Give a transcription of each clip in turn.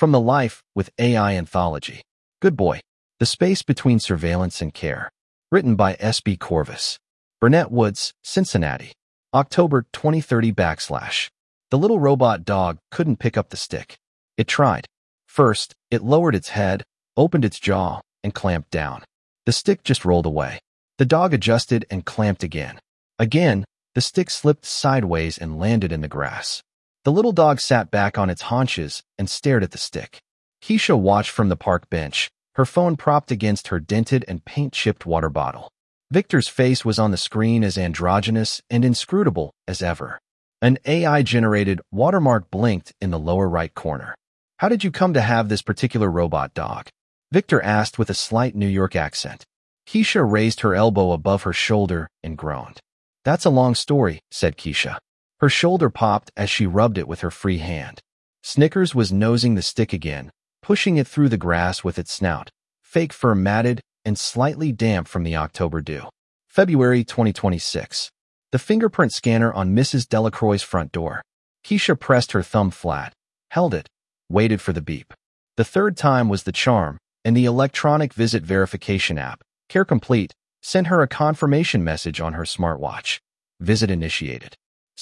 From the Life with AI Anthology. Good Boy. The Space Between Surveillance and Care. Written by S.B. Corvus. Burnett Woods, Cincinnati. October 2030 /. The little robot dog couldn't pick up the stick. It tried. First, it lowered its head, opened its jaw, and clamped down. The stick just rolled away. The dog adjusted and clamped again. Again, the stick slipped sideways and landed in the grass. The little dog sat back on its haunches and stared at the stick. Keisha watched from the park bench, her phone propped against her dented and paint-chipped water bottle. Victor's face was on the screen as androgynous and inscrutable as ever. An AI-generated watermark blinked in the lower right corner. "How did you come to have this particular robot dog?" Victor asked with a slight New York accent. Keisha raised her elbow above her shoulder and groaned. "That's a long story," said Keisha. Her shoulder popped as she rubbed it with her free hand. Snickers was nosing the stick again, pushing it through the grass with its snout, fake fur matted and slightly damp from the October dew. February 2026. The fingerprint scanner on Mrs. Delacroix's front door. Keisha pressed her thumb flat, held it, waited for the beep. The third time was the charm, and the electronic visit verification app, Care Complete, sent her a confirmation message on her smartwatch. Visit initiated.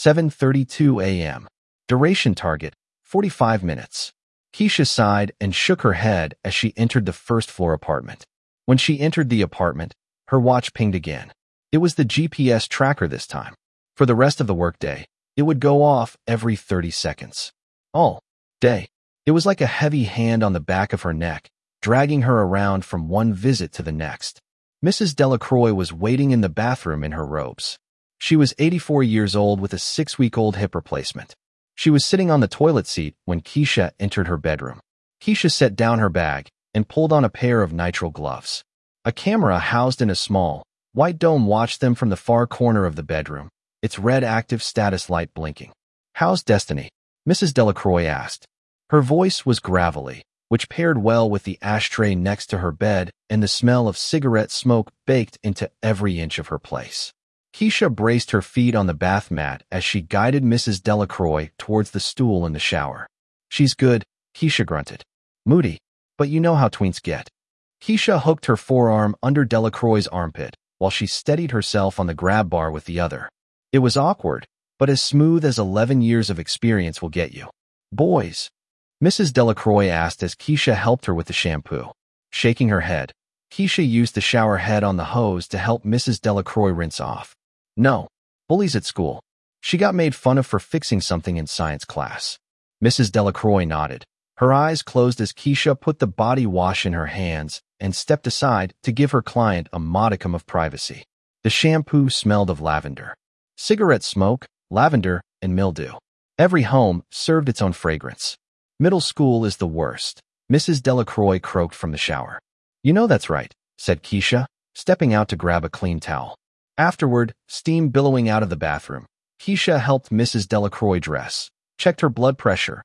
7:32 a.m. Duration target, 45 minutes. Keisha sighed and shook her head as she entered the first-floor apartment. When she entered the apartment, her watch pinged again. It was the GPS tracker this time. For the rest of the workday, it would go off every 30 seconds. All day. It was like a heavy hand on the back of her neck, dragging her around from one visit to the next. Mrs. Delacroix was waiting in the bathroom in her robes. She was 84 years old with a 6-week-old hip replacement. She was sitting on the toilet seat when Keisha entered her bedroom. Keisha set down her bag and pulled on a pair of nitrile gloves. A camera housed in a small, white dome watched them from the far corner of the bedroom, its red active status light blinking. "How's Destiny?" Mrs. Delacroix asked. Her voice was gravelly, which paired well with the ashtray next to her bed and the smell of cigarette smoke baked into every inch of her place. Keisha braced her feet on the bath mat as she guided Mrs. Delacroix towards the stool in the shower. "She's good," Keisha grunted. "Moody, but you know how tweens get." Keisha hooked her forearm under Delacroix's armpit while she steadied herself on the grab bar with the other. It was awkward, but as smooth as 11 years of experience will get you. "Boys?" Mrs. Delacroix asked as Keisha helped her with the shampoo. Shaking her head, Keisha used the shower head on the hose to help Mrs. Delacroix rinse off. "No. Bullies at school. She got made fun of for fixing something in science class." Mrs. Delacroix nodded. Her eyes closed as Keisha put the body wash in her hands and stepped aside to give her client a modicum of privacy. The shampoo smelled of lavender. Cigarette smoke, lavender, and mildew. Every home served its own fragrance. "Middle school is the worst," Mrs. Delacroix croaked from the shower. "You know that's right," said Keisha, stepping out to grab a clean towel. Afterward, steam billowing out of the bathroom, Keisha helped Mrs. Delacroix dress, checked her blood pressure,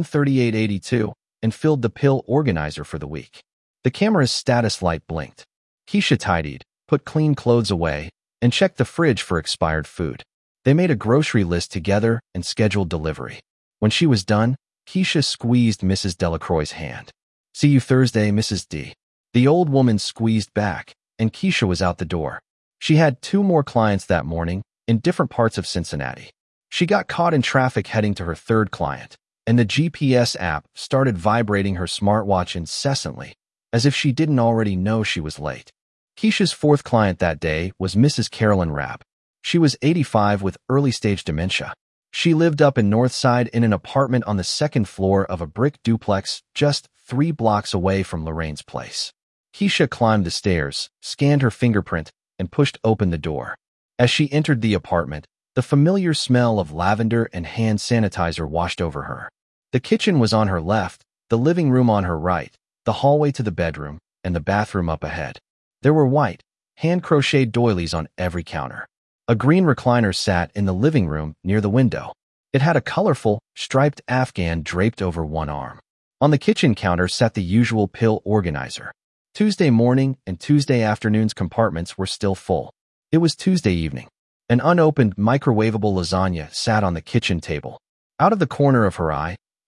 138/82, and filled the pill organizer for the week. The camera's status light blinked. Keisha tidied, put clean clothes away, and checked the fridge for expired food. They made a grocery list together and scheduled delivery. When she was done, Keisha squeezed Mrs. Delacroix's hand. "See you Thursday, Mrs. D." The old woman squeezed back, and Keisha was out the door. She had 2 more clients that morning in different parts of Cincinnati. She got caught in traffic heading to her 3rd client, and the GPS app started vibrating her smartwatch incessantly, as if she didn't already know she was late. Keisha's 4th client that day was Mrs. Carolyn Rapp. She was 85 with early-stage dementia. She lived up in Northside in an apartment on the 2nd floor of a brick duplex just 3 blocks away from Lorraine's place. Keisha climbed the stairs, scanned her fingerprint, and pushed open the door. As she entered the apartment, the familiar smell of lavender and hand sanitizer washed over her. The kitchen was on her left, the living room on her right, the hallway to the bedroom, and the bathroom up ahead. There were white, hand-crocheted doilies on every counter. A green recliner sat in the living room near the window. It had a colorful, striped afghan draped over one arm. On the kitchen counter sat the usual pill organizer. Tuesday morning and Tuesday afternoon's compartments were still full. It was Tuesday evening. An unopened microwavable lasagna sat on the kitchen table. Out of the corner of her eye,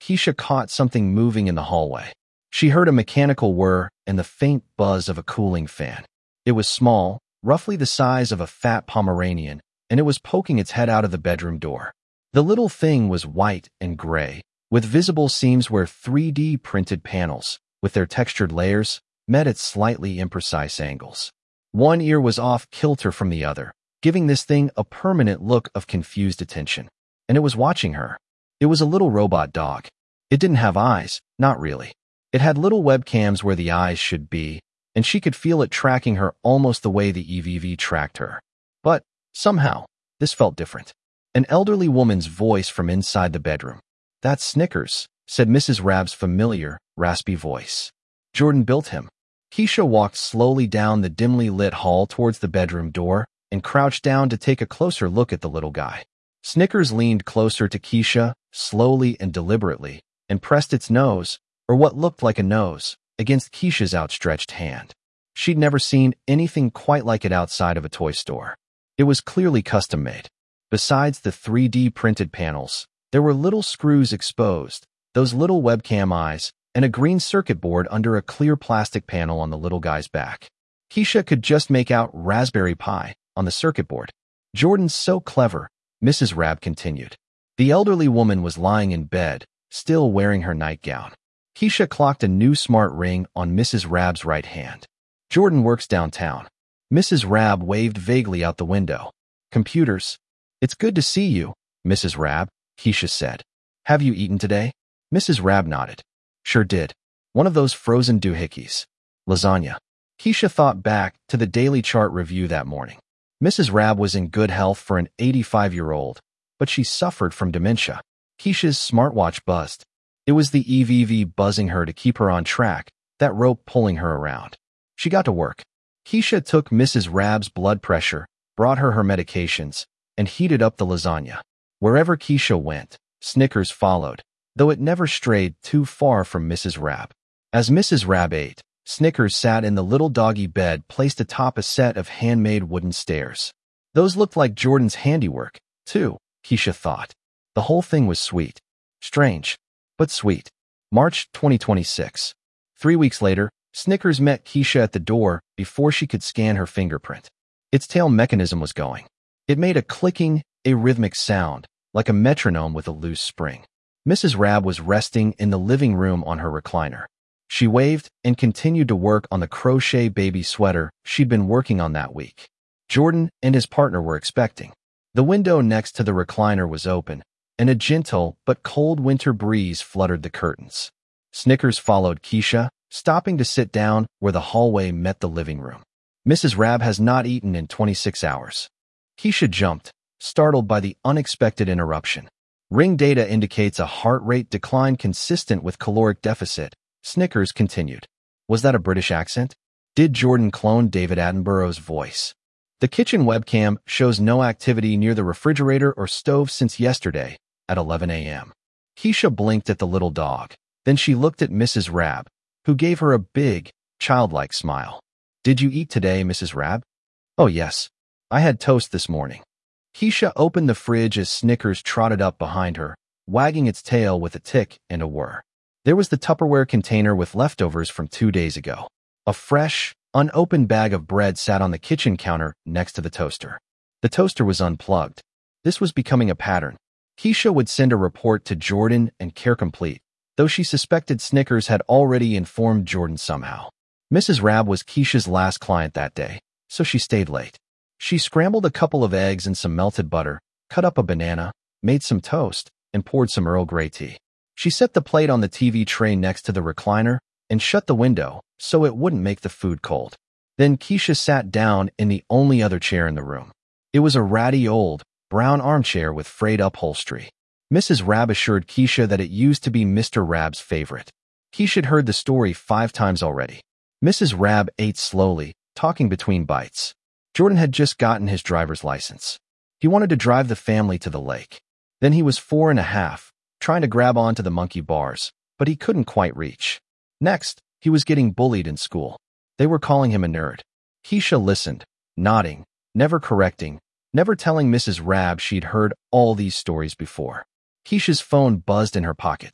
Keisha caught something moving in the hallway. She heard a mechanical whir and the faint buzz of a cooling fan. It was small, roughly the size of a fat Pomeranian, and it was poking its head out of the bedroom door. The little thing was white and gray, with visible seams where 3D printed panels, with their textured layers, met at slightly imprecise angles. One ear was off kilter from the other, giving this thing a permanent look of confused attention. And it was watching her. It was a little robot dog. It didn't have eyes, not really. It had little webcams where the eyes should be, and she could feel it tracking her almost the way the EVV tracked her. But, somehow, this felt different. An elderly woman's voice from inside the bedroom. "That's Snickers," said Mrs. Rab's familiar, raspy voice. "Jordan built him." Keisha walked slowly down the dimly lit hall towards the bedroom door and crouched down to take a closer look at the little guy. Snickers leaned closer to Keisha, slowly and deliberately, and pressed its nose, or what looked like a nose, against Keisha's outstretched hand. She'd never seen anything quite like it outside of a toy store. It was clearly custom-made. Besides the 3D printed panels, there were little screws exposed, those little webcam eyes, and a green circuit board under a clear plastic panel on the little guy's back. Keisha could just make out Raspberry Pi on the circuit board. "Jordan's so clever," Mrs. Rab continued. The elderly woman was lying in bed, still wearing her nightgown. Keisha clocked a new smart ring on Mrs. Rab's right hand. "Jordan works downtown." Mrs. Rab waved vaguely out the window. "Computers." "It's good to see you, Mrs. Rab," Keisha said. "Have you eaten today?" Mrs. Rab nodded. "Sure did. One of those frozen doohickeys. Lasagna." Keisha thought back to the Daily Chart review that morning. Mrs. Rab was in good health for an 85-year-old, but she suffered from dementia. Keisha's smartwatch buzzed. It was the EVV buzzing her to keep her on track, that rope pulling her around. She got to work. Keisha took Mrs. Rab's blood pressure, brought her medications, and heated up the lasagna. Wherever Keisha went, Snickers followed, though it never strayed too far from Mrs. Rab. As Mrs. Rab ate, Snickers sat in the little doggy bed placed atop a set of handmade wooden stairs. Those looked like Jordan's handiwork, too, Keisha thought. The whole thing was sweet. Strange, but sweet. March 2026. 3 weeks later, Snickers met Keisha at the door before she could scan her fingerprint. Its tail mechanism was going. It made a clicking, arrhythmic sound, like a metronome with a loose spring. Mrs. Rab was resting in the living room on her recliner. She waved and continued to work on the crochet baby sweater she'd been working on that week. Jordan and his partner were expecting. The window next to the recliner was open, and a gentle but cold winter breeze fluttered the curtains. Snickers followed Keisha, stopping to sit down where the hallway met the living room. "Mrs. Rab has not eaten in 26 hours. Keisha jumped, startled by the unexpected interruption. "Ring data indicates a heart rate decline consistent with caloric deficit," Snickers continued. Was that a British accent? Did Jordan clone David Attenborough's voice? "The kitchen webcam shows no activity near the refrigerator or stove since yesterday, at 11 a.m. Keisha blinked at the little dog. Then she looked at Mrs. Rab, who gave her a big, childlike smile. "Did you eat today, Mrs. Rab?" "Oh, yes. I had toast this morning." Keisha opened the fridge as Snickers trotted up behind her, wagging its tail with a tick and a whir. There was the Tupperware container with leftovers from 2 days ago. A fresh, unopened bag of bread sat on the kitchen counter next to the toaster. The toaster was unplugged. This was becoming a pattern. Keisha would send a report to Jordan and Care Complete, though she suspected Snickers had already informed Jordan somehow. Mrs. Rab was Keisha's last client that day, so she stayed late. She scrambled a couple of eggs and some melted butter, cut up a banana, made some toast, and poured some Earl Grey tea. She set the plate on the TV tray next to the recliner and shut the window so it wouldn't make the food cold. Then Keisha sat down in the only other chair in the room. It was a ratty old, brown armchair with frayed upholstery. Mrs. Rab assured Keisha that it used to be Mr. Rab's favorite. Keisha had heard the story 5 times already. Mrs. Rab ate slowly, talking between bites. Jordan had just gotten his driver's license. He wanted to drive the family to the lake. Then he was 4.5, trying to grab onto the monkey bars, but he couldn't quite reach. Next, he was getting bullied in school. They were calling him a nerd. Keisha listened, nodding, never correcting, never telling Mrs. Rab she'd heard all these stories before. Keisha's phone buzzed in her pocket.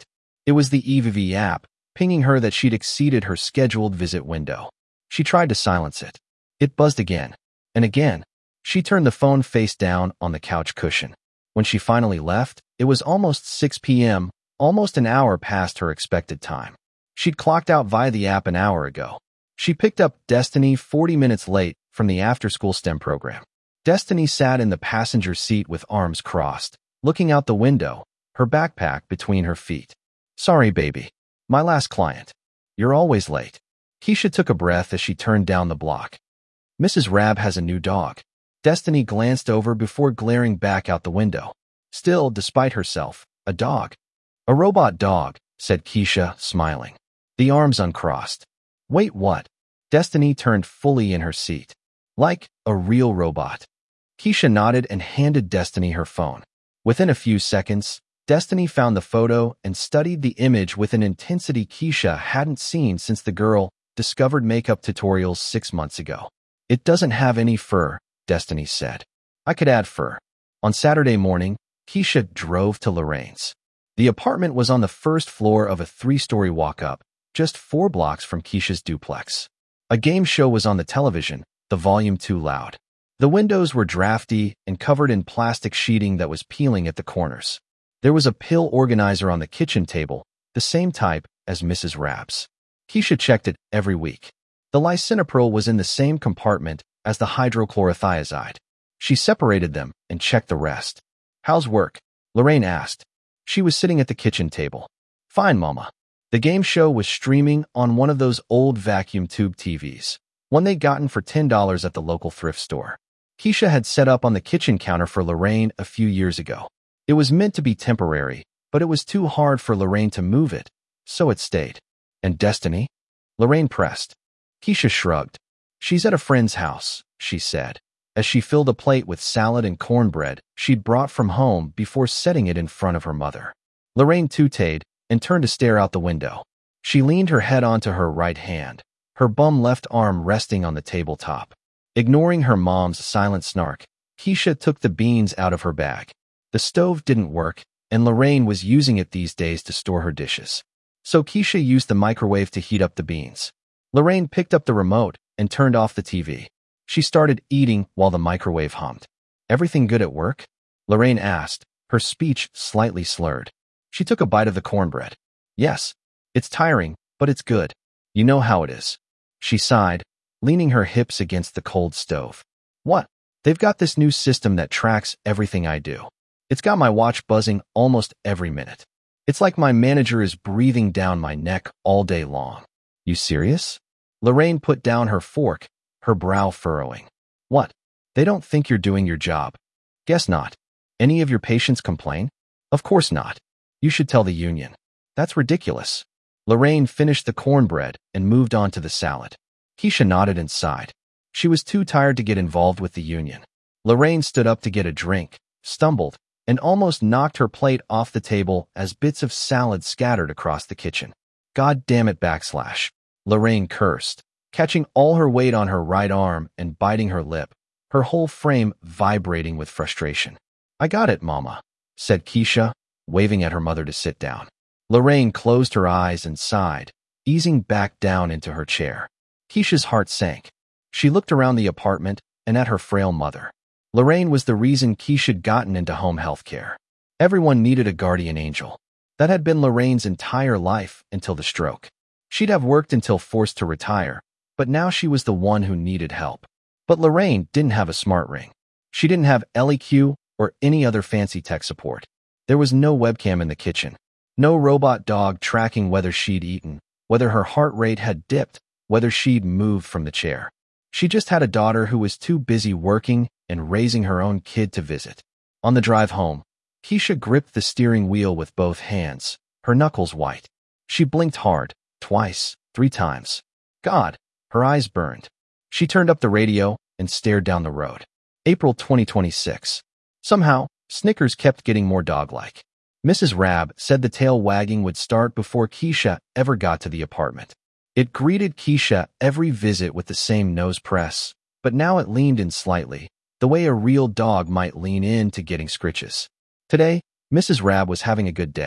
It was the EVV app, pinging her that she'd exceeded her scheduled visit window. She tried to silence it. It buzzed again and again. She turned the phone face down on the couch cushion. When she finally left, it was almost 6 p.m., almost an hour past her expected time. She'd clocked out via the app an hour ago. She picked up Destiny 40 minutes late from the after-school STEM program. Destiny sat in the passenger seat with arms crossed, looking out the window, her backpack between her feet. "Sorry, baby. My last client. You're always late." Keisha took a breath as she turned down the block. "Mrs. Rab has a new dog." Destiny glanced over before glaring back out the window. Still, despite herself, a dog. "A robot dog," said Keisha, smiling. The arms uncrossed. "Wait, what?" Destiny turned fully in her seat. "Like a real robot." Keisha nodded and handed Destiny her phone. Within a few seconds, Destiny found the photo and studied the image with an intensity Keisha hadn't seen since the girl discovered makeup tutorials 6 months ago. "It doesn't have any fur," Destiny said. "I could add fur." On Saturday morning, Keisha drove to Lorraine's. The apartment was on the first floor of a 3-story walk-up, just 4 blocks from Keisha's duplex. A game show was on the television, the volume too loud. The windows were drafty and covered in plastic sheeting that was peeling at the corners. There was a pill organizer on the kitchen table, the same type as Mrs. Rab's. Keisha checked it every week. The lisinopril was in the same compartment as the hydrochlorothiazide. She separated them and checked the rest. "How's work?" Lorraine asked. She was sitting at the kitchen table. "Fine, Mama." The game show was streaming on one of those old vacuum tube TVs, one they'd gotten for $10 at the local thrift store. Keisha had set up on the kitchen counter for Lorraine a few years ago. It was meant to be temporary, but it was too hard for Lorraine to move it, so it stayed. "And Destiny?" Lorraine pressed. Keisha shrugged. "She's at a friend's house," she said, as she filled a plate with salad and cornbread she'd brought from home before setting it in front of her mother. Lorraine tooted and turned to stare out the window. She leaned her head onto her right hand, her bum left arm resting on the tabletop. Ignoring her mom's silent snark, Keisha took the beans out of her bag. The stove didn't work, and Lorraine was using it these days to store her dishes. So Keisha used the microwave to heat up the beans. Lorraine picked up the remote and turned off the TV. She started eating while the microwave hummed. "Everything good at work?" Lorraine asked, her speech slightly slurred. She took a bite of the cornbread. "Yes. It's tiring, but it's good. You know how it is." She sighed, leaning her hips against the cold stove. "What?" "They've got this new system that tracks everything I do. It's got my watch buzzing almost every minute. It's like my manager is breathing down my neck all day long." "You serious?" Lorraine put down her fork, her brow furrowing. "What? They don't think you're doing your job." "Guess not. Any of your patients complain?" "Of course not. You should tell the union." "That's ridiculous." Lorraine finished the cornbread and moved on to the salad. Keisha nodded and sighed. She was too tired to get involved with the union. Lorraine stood up to get a drink, stumbled, and almost knocked her plate off the table as bits of salad scattered across the kitchen. "God damn it, backslash." Lorraine cursed, catching all her weight on her right arm and biting her lip, her whole frame vibrating with frustration. "I got it, Mama," said Keisha, waving at her mother to sit down. Lorraine closed her eyes and sighed, easing back down into her chair. Keisha's heart sank. She looked around the apartment and at her frail mother. Lorraine was the reason Keisha'd gotten into home health care. Everyone needed a guardian angel. That had been Lorraine's entire life until the stroke. She'd have worked until forced to retire, but now she was the one who needed help. But Lorraine didn't have a smart ring. She didn't have LEQ or any other fancy tech support. There was no webcam in the kitchen. No robot dog tracking whether she'd eaten, whether her heart rate had dipped, whether she'd moved from the chair. She just had a daughter who was too busy working and raising her own kid to visit. On the drive home, Keisha gripped the steering wheel with both hands, her knuckles white. She blinked hard, twice, 3 times. God, her eyes burned. She turned up the radio and stared down the road. April 2026. Somehow, Snickers kept getting more dog-like. Mrs. Rab said the tail wagging would start before Keisha ever got to the apartment. It greeted Keisha every visit with the same nose press, but now it leaned in slightly, the way a real dog might lean in to getting scritches. Today, Mrs. Rab was having a good day.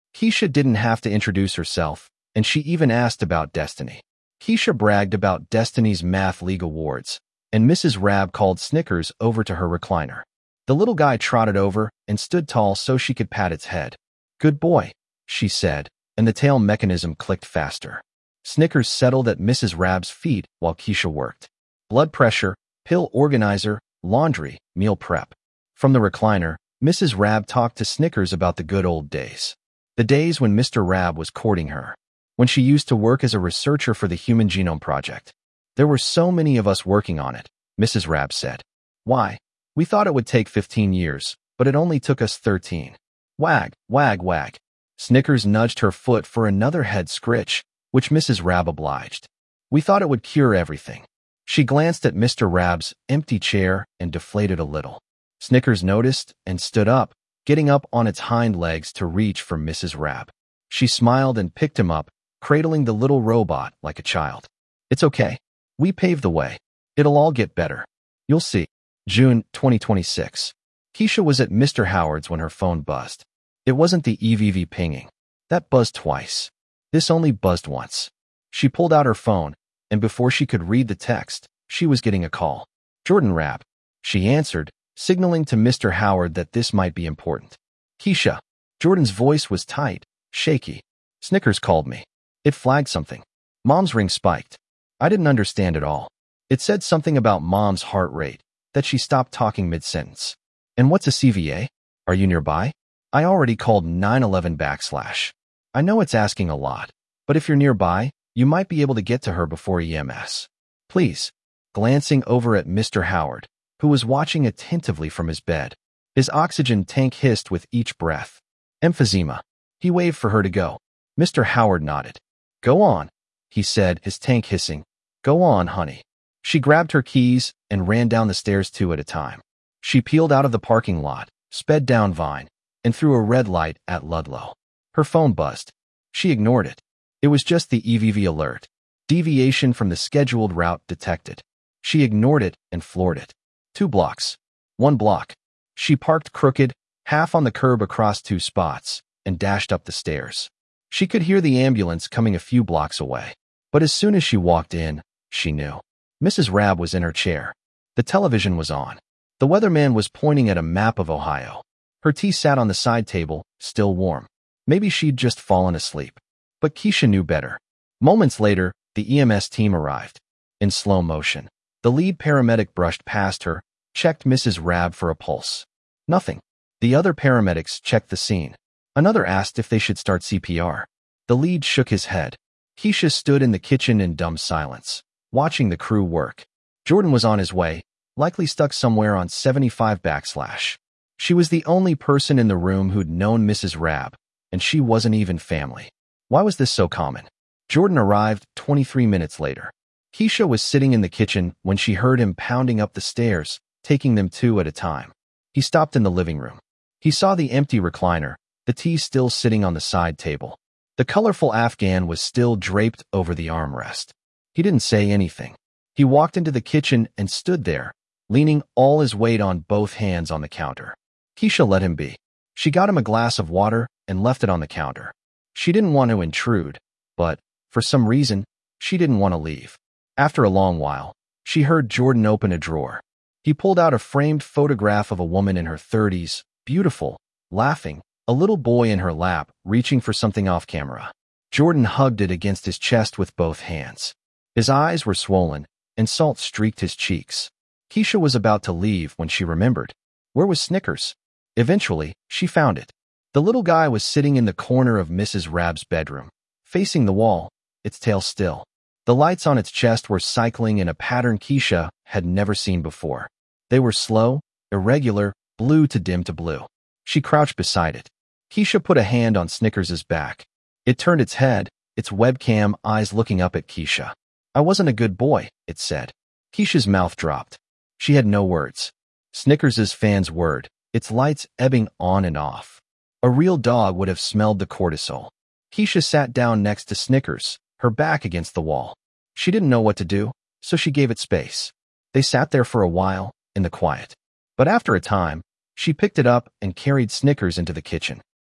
Keisha didn't have to introduce herself, and she even asked about Destiny. Keisha bragged about Destiny's Math League awards, and Mrs. Rabb called Snickers over to her recliner. The little guy trotted over and stood tall so she could pat its head. "Good boy," she said, and the tail mechanism clicked faster. Snickers settled at Mrs. Rabb's feet while Keisha worked. Blood pressure, pill organizer, laundry, meal prep. From the recliner, Mrs. Rabb talked to Snickers about the good old days. The days when Mr. Rabb was courting her. When she used to work as a researcher for the Human Genome Project. "There were so many of us working on it," Mrs. Rabb said. "Why? We thought it would take 15 years, but it only took us 13. Wag, wag, wag." Snickers nudged her foot for another head scritch, which Mrs. Rabb obliged. "We thought it would cure everything." She glanced at Mr. Rabb's empty chair and deflated a little. Snickers noticed and stood up, getting up on its hind legs to reach for Mrs. Rabb. She smiled and picked him up, cradling the little robot like a child. "It's okay. We paved the way. It'll all get better. You'll see." June 2026. Keisha was at Mr. Howard's when her phone buzzed. It wasn't the EVV pinging. That buzzed twice. This only buzzed once. She pulled out her phone, and before she could read the text, she was getting a call. "Jordan Rabb." She answered, signaling to Mr. Howard that this might be important. "Keisha." Jordan's voice was tight, shaky. "Snickers called me. It flagged something. Mom's ring spiked. I didn't understand it all. It said something about Mom's heart rate, that she stopped talking mid-sentence. And what's a CVA? Are you nearby? I already called 911 /. I know it's asking a lot, but if you're nearby, you might be able to get to her before EMS. Please." Glancing over at Mr. Howard, who was watching attentively from his bed. His oxygen tank hissed with each breath. "Emphysema." He waved for her to go. Mr. Howard nodded. "Go on," he said, his tank hissing. "Go on, honey." She grabbed her keys and ran down the stairs 2 at a time. She peeled out of the parking lot, sped down Vine, and threw a red light at Ludlow. Her phone buzzed. She ignored it. It was just the EVV alert. Deviation from the scheduled route detected. She ignored it and floored it. 2 blocks. 1 block. She parked crooked, half on the curb across 2 spots, and dashed up the stairs. She could hear the ambulance coming a few blocks away. But as soon as she walked in, she knew. Mrs. Rabb was in her chair. The television was on. The weatherman was pointing at a map of Ohio. Her tea sat on the side table, still warm. Maybe she'd just fallen asleep. But Keisha knew better. Moments later, the EMS team arrived. In slow motion, the lead paramedic brushed past her, checked Mrs. Rabb for a pulse. Nothing. The other paramedics checked the scene. Another asked if they should start CPR. The lead shook his head. Keisha stood in the kitchen in dumb silence, watching the crew work. Jordan was on his way, likely stuck somewhere on 75 /. She was the only person in the room who'd known Mrs. Rabb, and she wasn't even family. Why was this so common? Jordan arrived 23 minutes later. Keisha was sitting in the kitchen when she heard him pounding up the stairs, taking them 2 at a time. He stopped in the living room. He saw the empty recliner, the tea still sitting on the side table. The colorful Afghan was still draped over the armrest. He didn't say anything. He walked into the kitchen and stood there, leaning all his weight on both hands on the counter. Keisha let him be. She got him a glass of water and left it on the counter. She didn't want to intrude, but, for some reason, she didn't want to leave. After a long while, she heard Jordan open a drawer. He pulled out a framed photograph of a woman in her 30s, beautiful, laughing, a little boy in her lap, reaching for something off camera. Jordan hugged it against his chest with both hands. His eyes were swollen, and salt streaked his cheeks. Keisha was about to leave when she remembered. Where was Snickers? Eventually, she found it. The little guy was sitting in the corner of Mrs. Rabb's bedroom, facing the wall, its tail still. The lights on its chest were cycling in a pattern Keisha had never seen before. They were slow, irregular, blue to dim to blue. She crouched beside it. Keisha put a hand on Snickers's back. It turned its head, its webcam eyes looking up at Keisha. "I wasn't a good boy," it said. Keisha's mouth dropped. She had no words. Snickers's fans whirred, its lights ebbing on and off. A real dog would have smelled the cortisol. Keisha sat down next to Snickers, her back against the wall. She didn't know what to do, so she gave it space. They sat there for a while, in the quiet. But after a time, she picked it up and carried Snickers into the kitchen.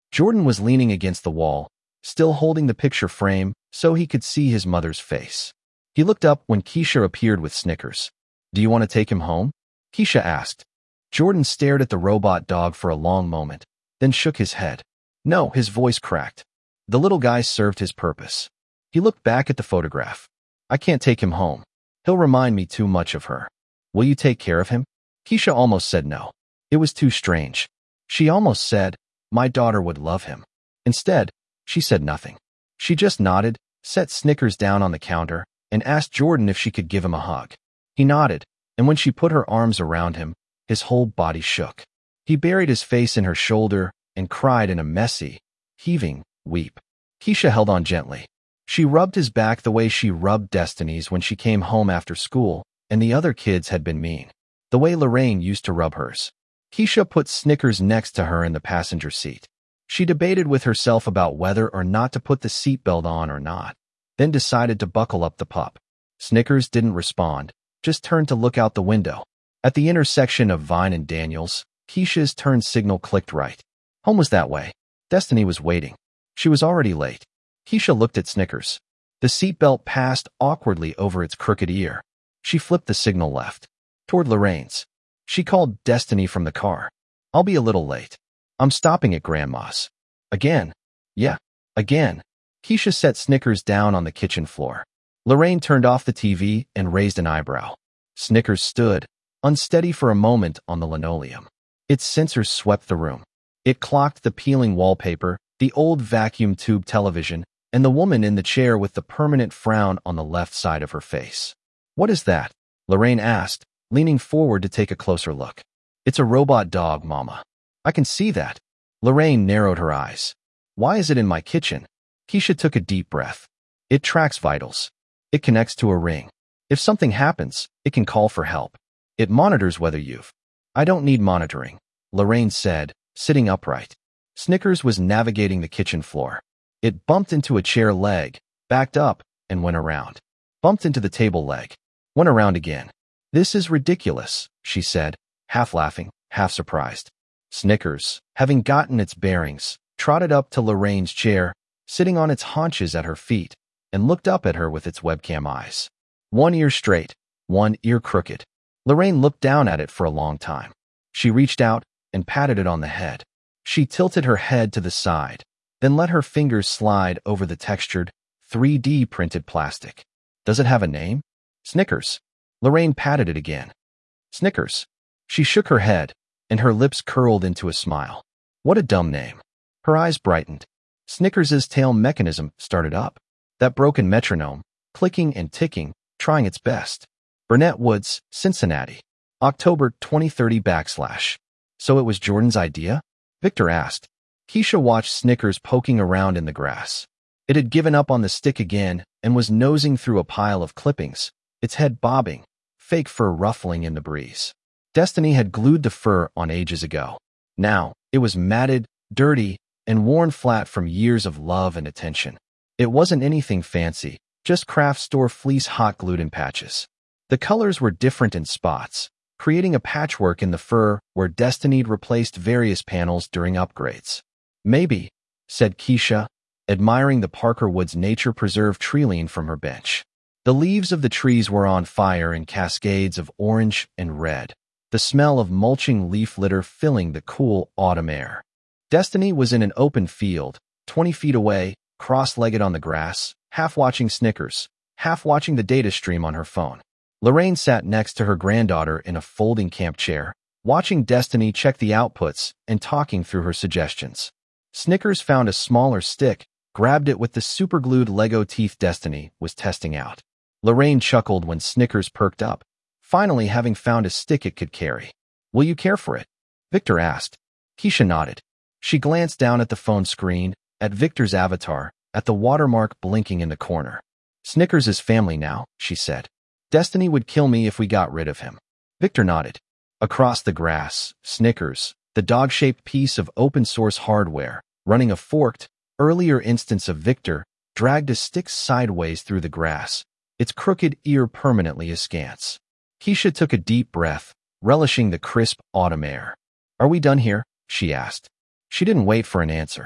Jordan was leaning against the wall, still holding the picture frame so he could see his mother's face. He looked up when Keisha appeared with Snickers. "Do you want to take him home?" Keisha asked. Jordan stared at the robot dog for a long moment, then shook his head. No, his voice cracked. The little guy served his purpose. He looked back at the photograph. "I can't take him home. He'll remind me too much of her." "Will you take care of him?" Keisha almost said no. It was too strange. She almost said, "My daughter would love him." Instead, she said nothing. She just nodded, set Snickers down on the counter, and asked Jordan if she could give him a hug. He nodded, and when she put her arms around him, his whole body shook. He buried his face in her shoulder and cried in a messy, heaving weep. Keisha held on gently. She rubbed his back the way she rubbed Destiny's when she came home after school and the other kids had been mean. The way Lorraine used to rub hers. Keisha put Snickers next to her in the passenger seat. She debated with herself about whether or not to put the seatbelt on or not, then decided to buckle up the pup. Snickers didn't respond, just turned to look out the window. At the intersection of Vine and Daniels, Keisha's turn signal clicked right. Home was that way. Destiny was waiting. She was already late. Keisha looked at Snickers. The seatbelt passed awkwardly over its crooked ear. She flipped the signal left, toward Lorraine's. She called Destiny from the car. "I'll be a little late. I'm stopping at Grandma's." "Again?" "Yeah, again." Keisha set Snickers down on the kitchen floor. Lorraine turned off the TV and raised an eyebrow. Snickers stood, unsteady for a moment on the linoleum. Its sensors swept the room. It clocked the peeling wallpaper, the old vacuum tube television, and the woman in the chair with the permanent frown on the left side of her face. "What is that?" Lorraine asked, leaning forward to take a closer look. "It's a robot dog, Mama." "I can see that." Lorraine narrowed her eyes. "Why is it in my kitchen?" Keisha took a deep breath. "It tracks vitals. It connects to a ring. If something happens, it can call for help. It monitors whether you've—" "I don't need monitoring," Lorraine said, sitting upright. Snickers was navigating the kitchen floor. It bumped into a chair leg, backed up, and went around. Bumped into the table leg. Went around again. "This is ridiculous," she said, half laughing, half surprised. Snickers, having gotten its bearings, trotted up to Lorraine's chair, sitting on its haunches at her feet, and looked up at her with its webcam eyes. One ear straight, one ear crooked. Lorraine looked down at it for a long time. She reached out and patted it on the head. She tilted her head to the side, then let her fingers slide over the textured, 3D printed plastic. "Does it have a name?" "Snickers." Lorraine patted it again. "Snickers." She shook her head, and her lips curled into a smile. "What a dumb name." Her eyes brightened. Snickers's tail mechanism started up. That broken metronome, clicking and ticking, trying its best. Burnett Woods, Cincinnati. October 2030 /. "So it was Jordan's idea?" Victor asked. Keisha watched Snickers poking around in the grass. It had given up on the stick again and was nosing through a pile of clippings, its head bobbing, fake fur ruffling in the breeze. Destiny had glued the fur on ages ago. Now, it was matted, dirty, and worn flat from years of love and attention. It wasn't anything fancy, just craft store fleece hot glued in patches. The colors were different in spots, creating a patchwork in the fur where Destiny'd replaced various panels during upgrades. "Maybe," said Keisha, admiring the Parker Woods nature preserve treeline from her bench. The leaves of the trees were on fire in cascades of orange and red, the smell of mulching leaf litter filling the cool autumn air. Destiny was in an open field, 20 feet away, cross-legged on the grass, half watching Snickers, half watching the data stream on her phone. Lorraine sat next to her granddaughter in a folding camp chair, watching Destiny check the outputs and talking through her suggestions. Snickers found a smaller stick, grabbed it with the superglued Lego teeth Destiny was testing out. Lorraine chuckled when Snickers perked up, finally having found a stick it could carry. "Will you care for it?" Victor asked. Keisha nodded. She glanced down at the phone screen, at Victor's avatar, at the watermark blinking in the corner. "Snickers is family now," she said. "Destiny would kill me if we got rid of him." Victor nodded. Across the grass, Snickers, the dog-shaped piece of open-source hardware, running a forked, earlier instance of Victor, dragged a stick sideways through the grass, its crooked ear permanently askance. Keisha took a deep breath, relishing the crisp autumn air. "Are we done here?" she asked. She didn't wait for an answer.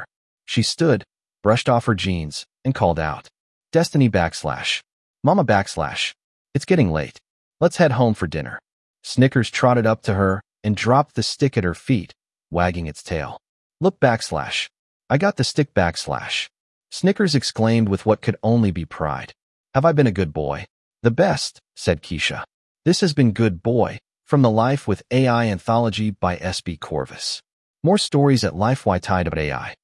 She stood, brushed off her jeans, and called out, Destiny / Mama / It's getting late. Let's head home for dinner. Snickers trotted up to her and dropped the stick at her feet, wagging its tail. Look / I got the stick / Snickers exclaimed with what could only be pride. Have I been a good boy? The best, said Keisha. This has been Good Boy, from the Life with AI anthology by S.B. Corvus. More stories at lifeytide.ai.